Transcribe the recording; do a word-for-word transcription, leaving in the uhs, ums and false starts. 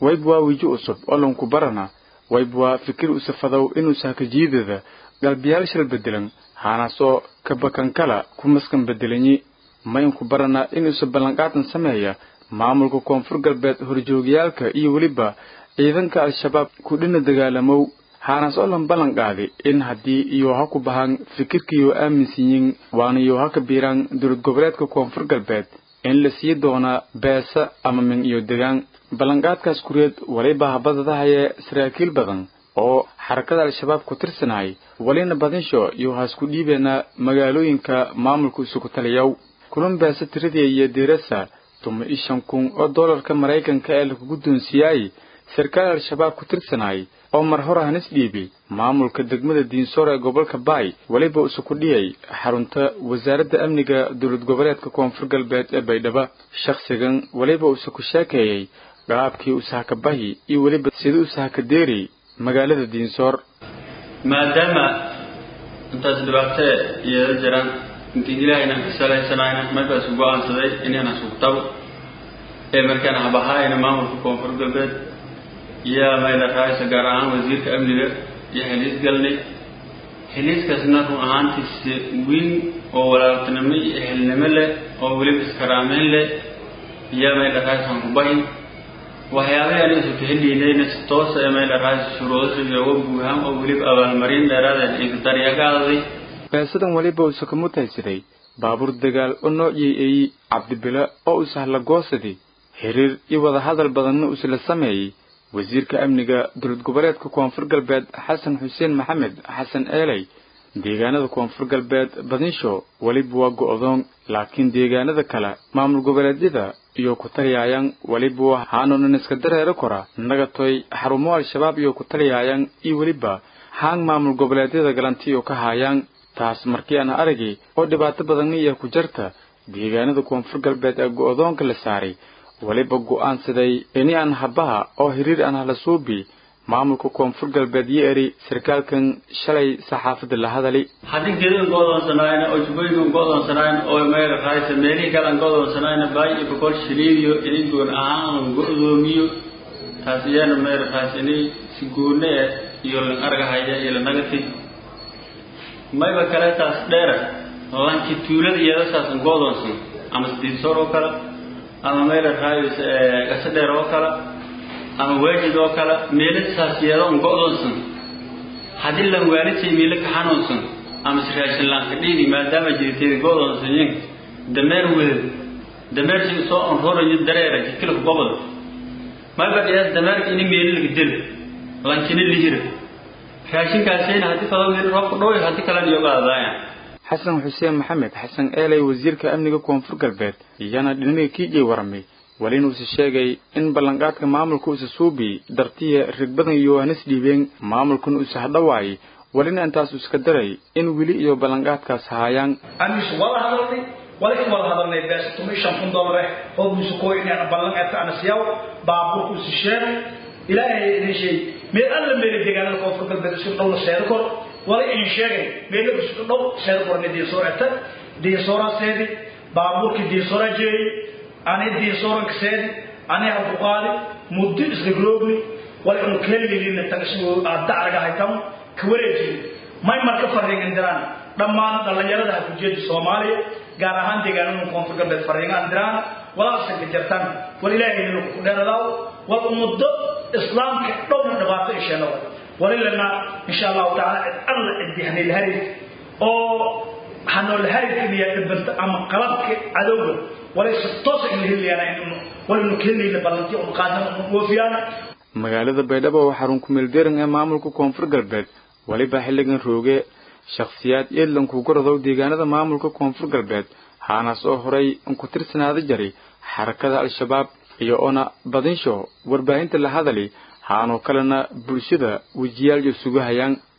waybwa wiji usub olon ku barana waybwa fikir usafadaw inuu saakajiidada galbiyaal shil bedelan haanaasoo ka bakan kala ku maskan bedelani mayn ku barana inuu sabalanqaatan sameeya maamulka koonfur galbeed horjoogiyaalka iyo waliba ciidanka al-shabaab ku dhina dagaalamow haanaas oo lan balan qaaday in haddii iyo ha ku bahan fikirkiyo aaminsiin waana iyo ha ka biiraan dowlad goboleedka koonfur galbeed in la sii doona beesa ama min iyo degaan balanqaadkaas kureed waliba habadadahaye saraakiil badan oo xarakada al-shabaab ku tirsanay walina badinsho iyo haasku dhiibeena magaalooyinka maamulku isugu taliyow kulan beesa tiradii iyo dirasa tuma ishan kun oo dollarka Mareykanka ee lagu guddoonsiyay sarkaal al-shabaab ku tirsanay oo mar hore hanis dhiibi maamulka degmada Diinsor ee gobolka Bay waliba isugu dhiyay xarunta wasaaradda amniga dowlad goboleedka koonfur galbeed ee Baydhabo shakhsigan waliba isugu sheekeeyay qaabkii uu saaka bahi iyo waliba sidoo saaka deeri magaalada Diinsor maadaama intaas dhibaatay iyo jiraan intii ilaahayna salaaysanayna markaas uu go'aansaday inaan suuqtabo ee markaan habahaayna maamulka koonfur galbeed يا ما إذا رئيس جاران وزير كأمنية يحليس قالني حليس كسنة وعانت وين أو ولا تنمي حلمله أو ولي بسكرامله يا ما إذا رئيس هم باين وهيابي يعني سكهلي لين ستوس يا ما إذا رئيس شروط الجواب بوهم أو ولي بأول مرين درا إقدار يقاضي فسدن ولي بوسكموت هيسري بابور دجال إنه يي عبد بالله أو سهل قاصدي حرير يوضع هذا البدن أسل السماي وزير كأمنية دولة جبرات كونفر قلبات حسن حسين محمد حسن آلي ديجانا كونفر قلبات بدنشو ولي بواجو أظن لكن ديجانا ذكلا معمل جبرات ذا يو كتري عيان ولي بوا هانون نسكدر هركورا نجتوي حرموا الشباب يو كتري عيان إي ولي با هان معمل جبرات ذا جلنتي يو كهايان تاس مركي أنا أرجي أو دبعت بدنية كجرتا ديجانا كونفر قلبات أجو أظن كل ساري waliba go'aan siday inay aan habaha oo xiriir aan hala suubi maamulka koonfur galbeed yeeri sarkaalkan shalay saxaafada la hadalay hadii geedo go'doon sanaayna oo jubaygu go'doon sanaayna oo meel raayis meeli galan go'doon sanaayna baay iyo kol shiriiyo inay goon ahaan go'doomiyo taasiyana meel raayis inay si goone iyo la argahaya iyo la nagatay mayba kale taas dheer lanki tuulada iyada saasan go'doon san ama Diinsor oo kala ama meel raayis ee gasadheer oo kala ama weejid oo kala meelad saasiyada oo go'doonsan hadii la waalidtay meel ka xanuunsan ama siraashin laan ka dhigi maadaama jirtay go'doonsan yin dameer weed dameer si soo on horoyo dareera kilo gobol ma badiyay dameer in meel laga dil lankin lihir raashin kaasina hadii kala meel roob dhooy hadii kala iyo qaadayaan حسن حسين محمد حسن آلي وزير كأمنية كونفر قلبات يانا دينامي كيجي ورمي ولين وسشاقي إن بلنقاتك معامل كوس سوبي درتيه رقبضن يوهنس ديبين معامل كون أسهدواي ولين أنتاس أسكدري إن ولي يو بلنقاتك سهايان أميس والله هذا ولكن والله هذا اللي بس تمشي من دولاره هو بيسكوي إن أنا بلنقات أنا سياو بابور كوس الشام إلى أي شيء من ألم من الدجال الكونفر قلبات شو الله سيركور ولا إن شيء بيلو بسكتو سيركور نديسور أتى ديسورا سيدي بابور كديسورا جاي أنا ديسورا كسيدي أنا أبو قالي مدة إسقلوبي ولا إنه كل اللي نتنشوا الدعرة هايتام كوريجي ما يمرك فريق عندنا لما نطلع يلا ده كوجي الصومالي قارهان تيجانو كونفر قبل فريق عندنا ولا سكجرتان ولا إنه كنا لاو والمدة إسلام كتوم نبات إيشانو وللنا إن شاء الله تعالى الله إديهن الهري أو حنو الهري كمية بنت أم قلبك عدوه وليس التصق اللي هي أنا إنه ولا كل اللي بلنتي وقادم وفيانا magaalada Baydhabo oo xarun ku meel deeran ee maamulka koonfur galbeed waliba xilligan rooge shakhsiyaad yeelan ku gorado deegaanada maamulka koonfur galbeed haana soo horay in ku tirsanaada jari xarakada al-shabaab iyo ona badinsho warbaahinta la hadalay haano kalena bulshada wajiyaal iyo sugu hayaan